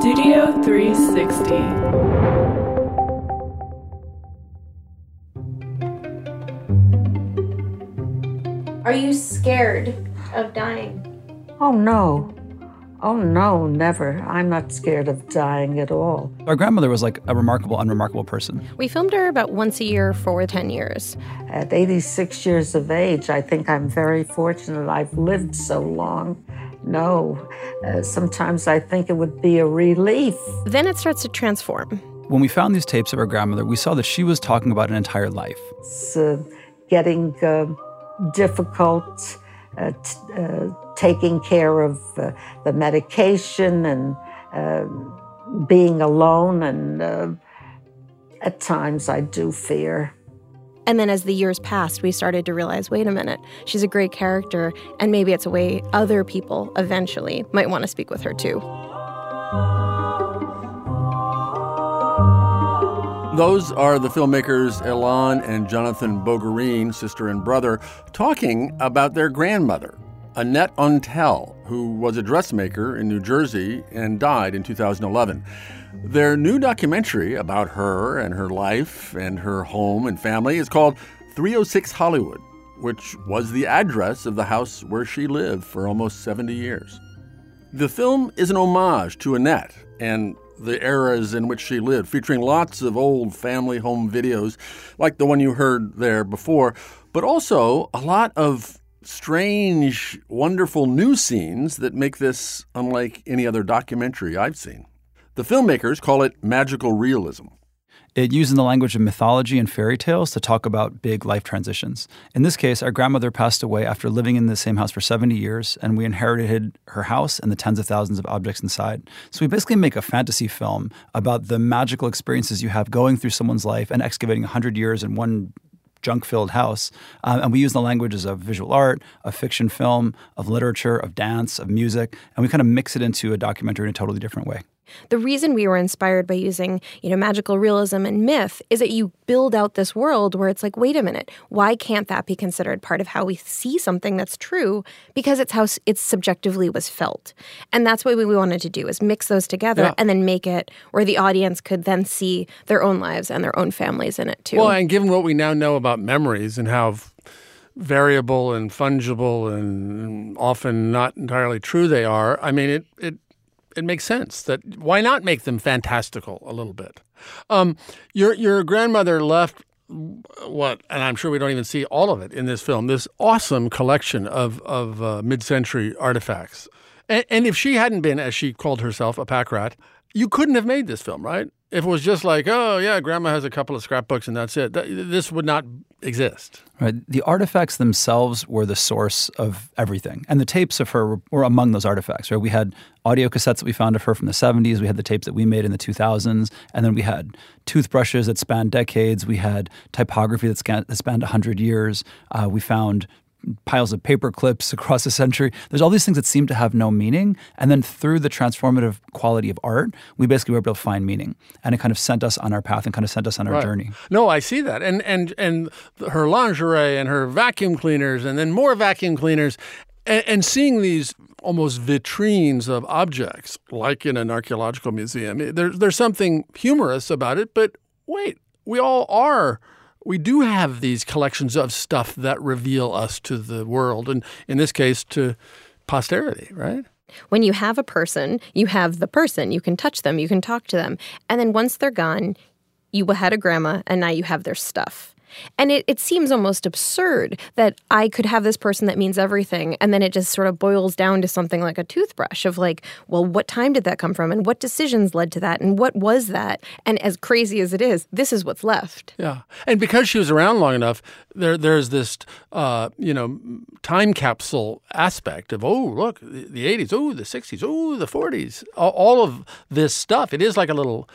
Studio 360. Are you scared of dying? Oh, no. Oh, no, never. I'm not scared of dying at all. Our grandmother was like a remarkable, unremarkable person. We filmed her about once a year for 10 years. At 86 years of age, I think I'm very fortunate I've lived so long. No, sometimes I think it would be a relief. Then it starts to transform. When we found these tapes of our grandmother, we saw that she was talking about an entire life. It's getting difficult, taking care of the medication and being alone. And at times I do fear. And then as the years passed, we started to realize, wait a minute, she's a great character, and maybe it's a way other people eventually might want to speak with her too. Those are the filmmakers Elan and Jonathan Bogarine, sister and brother, talking about their grandmother, Annette Untel, who was a dressmaker in New Jersey and died in 2011. Their new documentary about her and her life and her home and family is called 306 Hollywood, which was the address of the house where she lived for almost 70 years. The film is an homage to Annette and the eras in which she lived, featuring lots of old family home videos like the one you heard there before, but also a lot of strange, wonderful new scenes that make this unlike any other documentary I've seen. The filmmakers call it magical realism. It uses the language of mythology and fairy tales to talk about big life transitions. In this case, our grandmother passed away after living in the same house for 70 years, and we inherited her house and the tens of thousands of objects inside. So we basically make a fantasy film about the magical experiences you have going through someone's life and excavating 100 years in one junk-filled house. And we use the languages of visual art, of fiction film, of literature, of dance, of music, and we kind of mix it into a documentary in a totally different way. The reason we were inspired by using, magical realism and myth is that you build out this world where it's like, wait a minute, why can't that be considered part of how we see something that's true? Because it's how it subjectively was felt. And that's what we wanted to do, is mix those together and then make it where the audience could then see their own lives and their own families in it too. Well, and given what we now know about memories and how variable and fungible and often not entirely true they are, I mean, it makes sense that why not make them fantastical a little bit? Your grandmother left what, and I'm sure we don't even see all of it in this film, this awesome collection of mid-century artifacts. And if she hadn't been, as she called herself, a pack rat, you couldn't have made this film, right? If it was just like, oh, yeah, grandma has a couple of scrapbooks and that's it, this would not exist. Right. The artifacts themselves were the source of everything. And the tapes of her were among those artifacts, right? We had audio cassettes that we found of her from the 70s. We had the tapes that we made in the 2000s. And then we had toothbrushes that spanned decades. We had typography that spanned 100 years. We found piles of paper clips across a century. There's all these things that seem to have no meaning. And then through the transformative quality of art, we basically were able to find meaning. And it kind of sent us on our path and kind of sent us on our journey. No, I see that. And her lingerie and her vacuum cleaners and then more vacuum cleaners and seeing these almost vitrines of objects like in an archaeological museum. There's something humorous about it, but wait, we do have these collections of stuff that reveal us to the world, and in this case, to posterity, right? When you have a person, you have the person. You can touch them, you can talk to them. And then once they're gone, you had a grandma, and now you have their stuff. And it seems almost absurd that I could have this person that means everything, and then it just sort of boils down to something like a toothbrush of like, well, what time did that come from, and what decisions led to that, and what was that? And as crazy as it is, this is what's left. Yeah, and because she was around long enough, there's this time capsule aspect of, oh, look, the 80s, oh, the 60s, oh, the 40s, all of this stuff. It is like a little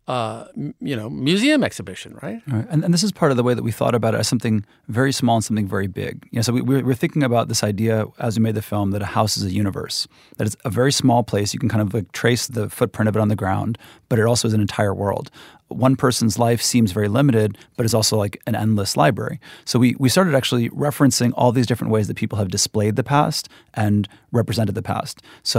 museum exhibition, right? And this is part of the way that we thought about it as something very small and something very big. So we're thinking about this idea as we made the film that a house is a universe, that it's a very small place. You can kind of like trace the footprint of it on the ground, but it also is an entire world. One person's life seems very limited, but it's also like an endless library. So we started actually referencing all these different ways that people have displayed the past and represented the past. So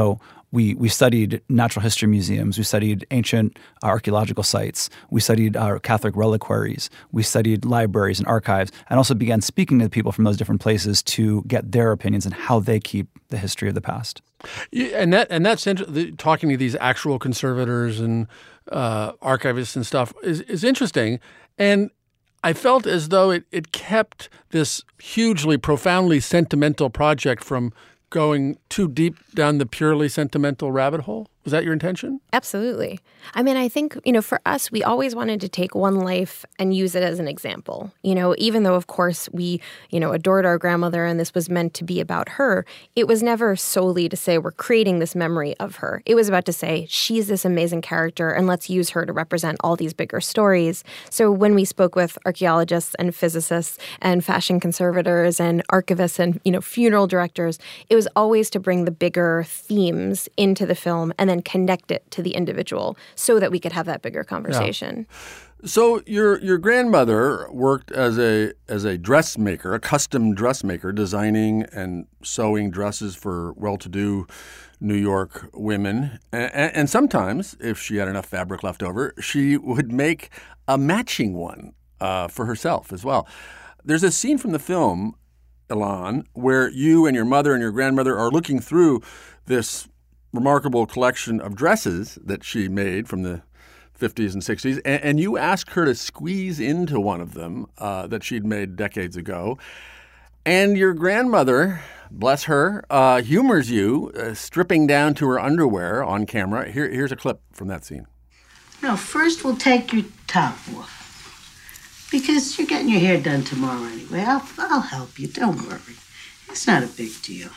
We studied natural history museums. We studied ancient archaeological sites. We studied Catholic reliquaries. We studied libraries and archives, and also began speaking to people from those different places to get their opinions on how they keep the history of the past. Yeah, and that's talking to these actual conservators and archivists and stuff is interesting. And I felt as though it kept this hugely, profoundly sentimental project from going too deep down the purely sentimental rabbit hole. Was that your intention? Absolutely. I mean, I think, for us, we always wanted to take one life and use it as an example. Even though, of course, we, adored our grandmother and this was meant to be about her, it was never solely to say we're creating this memory of her. It was about to say she's this amazing character and let's use her to represent all these bigger stories. So when we spoke with archaeologists and physicists and fashion conservators and archivists and, funeral directors, it was always to bring the bigger themes into the film and then connect it to the individual so that we could have that bigger conversation. Yeah. So your grandmother worked as a dressmaker, a custom dressmaker, designing and sewing dresses for well-to-do New York women. And sometimes, if she had enough fabric left over, she would make a matching one for herself as well. There's a scene from the film, Elan, where you and your mother and your grandmother are looking through this remarkable collection of dresses that she made from the 50s and 60s, and you asked her to squeeze into one of them that she'd made decades ago. And your grandmother, bless her, humors you, stripping down to her underwear on camera. Here's a clip from that scene. No, first we'll take your top off, because you're getting your hair done tomorrow anyway. I'll help you, don't worry. It's not a big deal.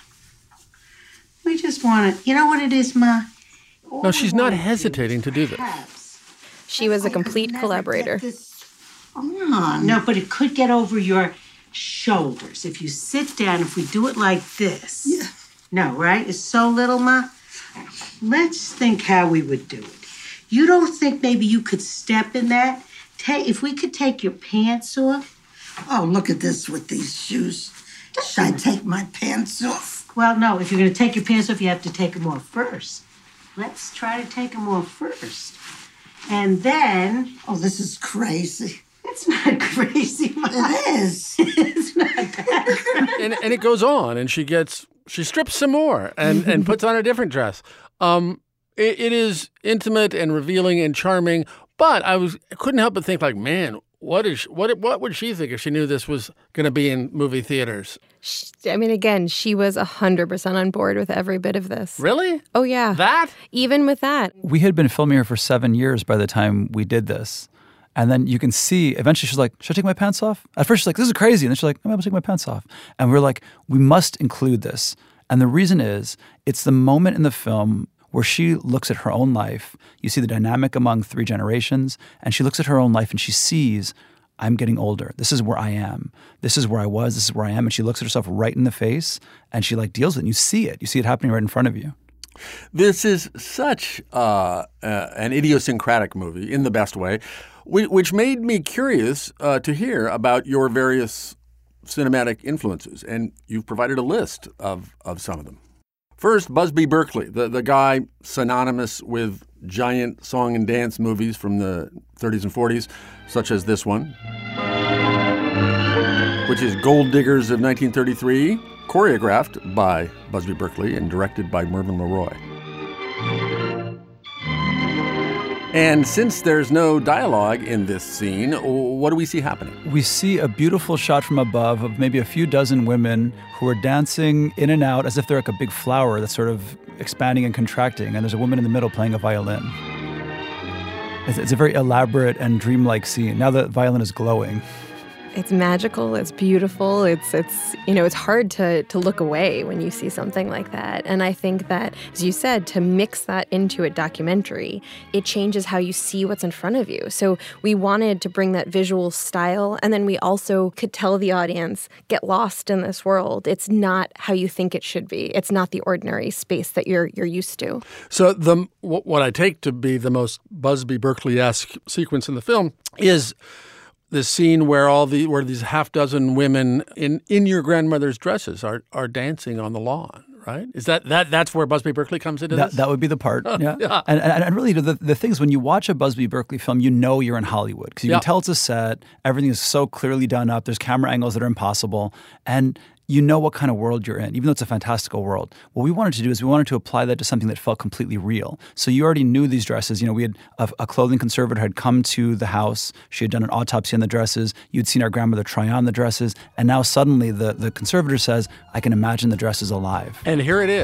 We just want to, you know what it is, Ma? No, she's not hesitating to do this. She was a complete collaborator. No, but it could get over your shoulders. If you sit down, if we do it like this. Yeah. No, right? It's so little, Ma. Let's think how we would do it. You don't think maybe you could step in that? If we could take your pants off. Oh, look at this with these shoes. Should I take my pants off? Well, no, if you're going to take your pants off, you have to take them off first. Let's try to take them off first. And then... Oh, this is crazy. It's not crazy, Ma. It is. It's not that crazy. And it goes on, and she strips some more and puts on a different dress. It is intimate and revealing and charming, but I couldn't help but think, like, man, what would she think if she knew this was going to be in movie theaters? I mean, again, she was 100% on board with every bit of this. Really? Oh, yeah. That? Even with that. We had been filming her for 7 years by the time we did this. And then you can see, eventually she's like, should I take my pants off? At first she's like, this is crazy. And then she's like, I'm going to take my pants off. And we're like, we must include this. And the reason is, it's the moment in the film where she looks at her own life. You see the dynamic among 3 generations, and she looks at her own life and she sees, I'm getting older. This is where I am. This is where I was. This is where I am. And she looks at herself right in the face and she deals with it. And you see it. You see it happening right in front of you. This is such an idiosyncratic movie in the best way, which made me curious to hear about your various cinematic influences. And you've provided a list of some of them. First, Busby Berkeley, the guy synonymous with giant song and dance movies from the 30s and 40s, such as this one, which is Gold Diggers of 1933, choreographed by Busby Berkeley and directed by Mervyn LeRoy. And since there's no dialogue in this scene, what do we see happening? We see a beautiful shot from above of maybe a few dozen women who are dancing in and out as if they're like a big flower that's sort of expanding and contracting, and there's a woman in the middle playing a violin. It's a very elaborate and dreamlike scene. Now the violin is glowing. It's magical. It's beautiful. It's hard to look away when you see something like that. And I think that, as you said, to mix that into a documentary, it changes how you see what's in front of you. So we wanted to bring that visual style, and then we also could tell the audience, get lost in this world. It's not how you think it should be. It's not the ordinary space that you're used to. So what I take to be the most Busby Berkeley-esque sequence in the film is the scene where these half dozen women in your grandmother's dresses are dancing on the lawn, right? Is that's where Busby Berkeley comes into this? That would be the part, yeah. Yeah. And really, the thing is, when you watch a Busby Berkeley film, you know you're in Hollywood because you can tell it's a set. Everything is so clearly done up. There's camera angles that are impossible, and you know what kind of world you're in, even though it's a fantastical world. What we wanted to do is we wanted to apply that to something that felt completely real. So you already knew these dresses. We had a clothing conservator had come to the house. She had done an autopsy on the dresses. You'd seen our grandmother try on the dresses. And now suddenly the conservator says, I can imagine the dresses alive. And here it is.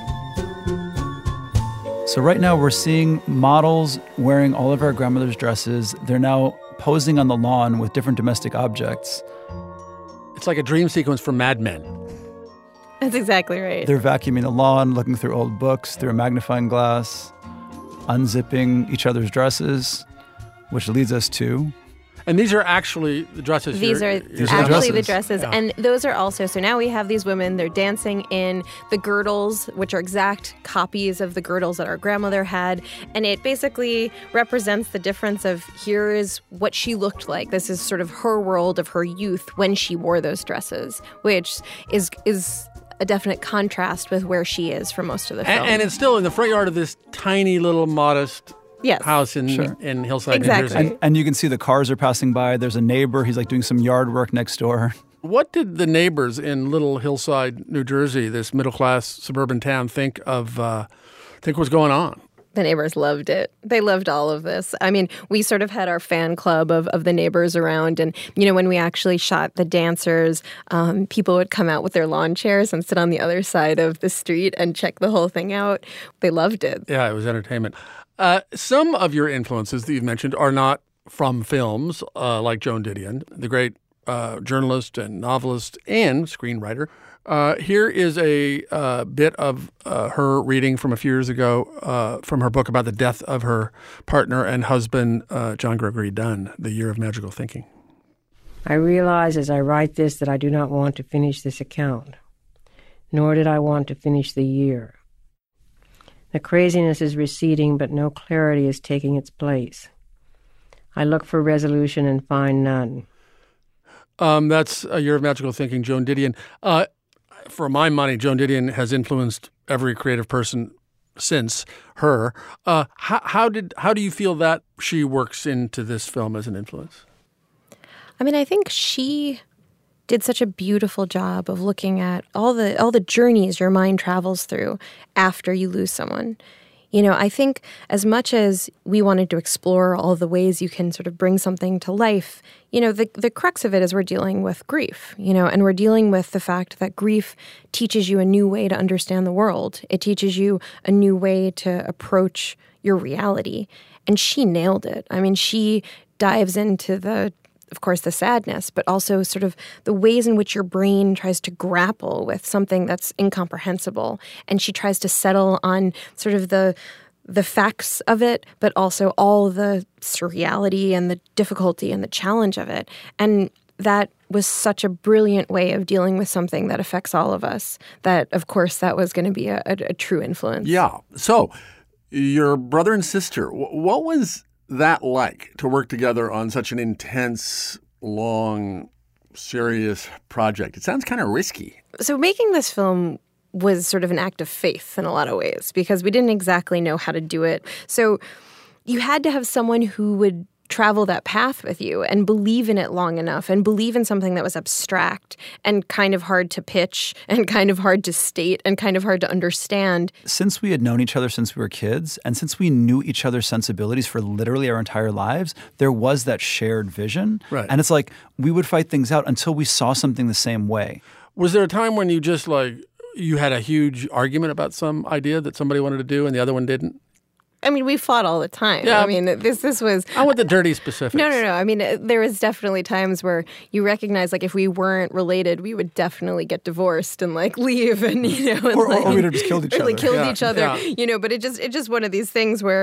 So right now we're seeing models wearing all of our grandmother's dresses. They're now posing on the lawn with different domestic objects. It's like a dream sequence from Mad Men. That's exactly right. They're vacuuming the lawn, looking through old books, through a magnifying glass, unzipping each other's dresses, which leads us to... And these are actually the dresses. These are actually the dresses. Yeah. And those are also, so now we have these women, they're dancing in the girdles, which are exact copies of the girdles that our grandmother had. And it basically represents the difference of here is what she looked like. This is sort of her world of her youth when she wore those dresses, which is a definite contrast with where she is for most of the film. And it's still in the front yard of this tiny little modest house in Hillside, exactly. New Jersey. And you can see the cars are passing by. There's a neighbor. He's like doing some yard work next door. What did the neighbors in Little Hillside, New Jersey, this middle-class suburban town, think was going on? The neighbors loved it. They loved all of this. I mean, we sort of had our fan club of the neighbors around. And, when we actually shot the dancers, people would come out with their lawn chairs and sit on the other side of the street and check the whole thing out. They loved it. Yeah, it was entertainment. Some of your influences that you've mentioned are not from films, like Joan Didion, the great journalist and novelist and screenwriter. Here is a bit of her reading from a few years ago from her book about the death of her partner and husband, John Gregory Dunn, The Year of Magical Thinking. I realize as I write this that I do not want to finish this account, nor did I want to finish the year. The craziness is receding, but no clarity is taking its place. I look for resolution and find none. That's A Year of Magical Thinking, Joan Didion. For my money, Joan Didion has influenced every creative person since her. How do you feel that she works into this film as an influence? I mean, I think she did such a beautiful job of looking at all the journeys your mind travels through after you lose someone. I think as much as we wanted to explore all the ways you can sort of bring something to life, the crux of it is we're dealing with grief, and we're dealing with the fact that grief teaches you a new way to understand the world. It teaches you a new way to approach your reality. And she nailed it. I mean, she dives into of course, the sadness, but also sort of the ways in which your brain tries to grapple with something that's incomprehensible. And she tries to settle on sort of the facts of it, but also all the surreality and the difficulty and the challenge of it. And that was such a brilliant way of dealing with something that affects all of us, that, of course, that was going to be a true influence. Yeah. So your brother and sister, what was that like to work together on such an intense, long, serious project? It sounds kind of risky. So making this film was sort of an act of faith in a lot of ways because we didn't exactly know how to do it. So you had to have someone who would travel that path with you and believe in it long enough and believe in something that was abstract and kind of hard to pitch and kind of hard to state and kind of hard to understand. Since we had known each other since we were kids and since we knew each other's sensibilities for literally our entire lives, there was that shared vision. Right. And it's like we would fight things out until we saw something the same way. Was there a time when you just you had a huge argument about some idea that somebody wanted to do and the other one didn't? I mean, we fought all the time. Yeah. I mean, this was... I want the dirty specifics. No. I mean, there was definitely times where you recognize, if we weren't related, we would definitely get divorced and, leave and, and, or we'd have just killed each other. Killed each other, yeah. But it's just one of these things where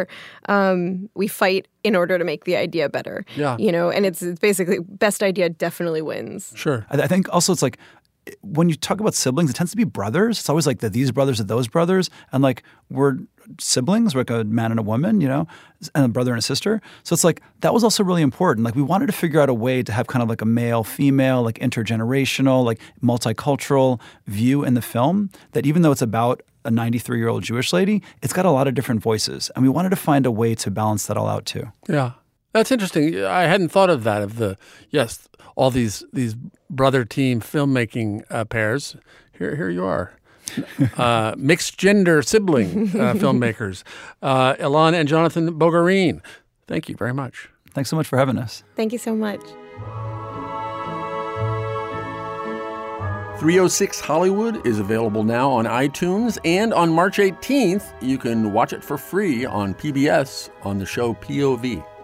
we fight in order to make the idea better. Yeah. And it's basically best idea definitely wins. Sure. I think also it's when you talk about siblings, it tends to be brothers. It's always like these brothers are those brothers. And like we're siblings, we're like a man and a woman, you know, and a brother and a sister. So it's like that was also really important. Like we wanted to figure out a way to have kind of like a male, female, like intergenerational, like multicultural view in the film that even though it's about a 93-year-old Jewish lady, it's got a lot of different voices. And we wanted to find a way to balance that all out too. Yeah. That's interesting. I hadn't thought of that, all these brother team filmmaking pairs. Here you are. Mixed gender sibling filmmakers. Elan and Jonathan Bogarin. Thank you very much. Thanks so much for having us. Thank you so much. 306 Hollywood is available now on iTunes, and on March 18th, you can watch it for free on PBS on the show POV.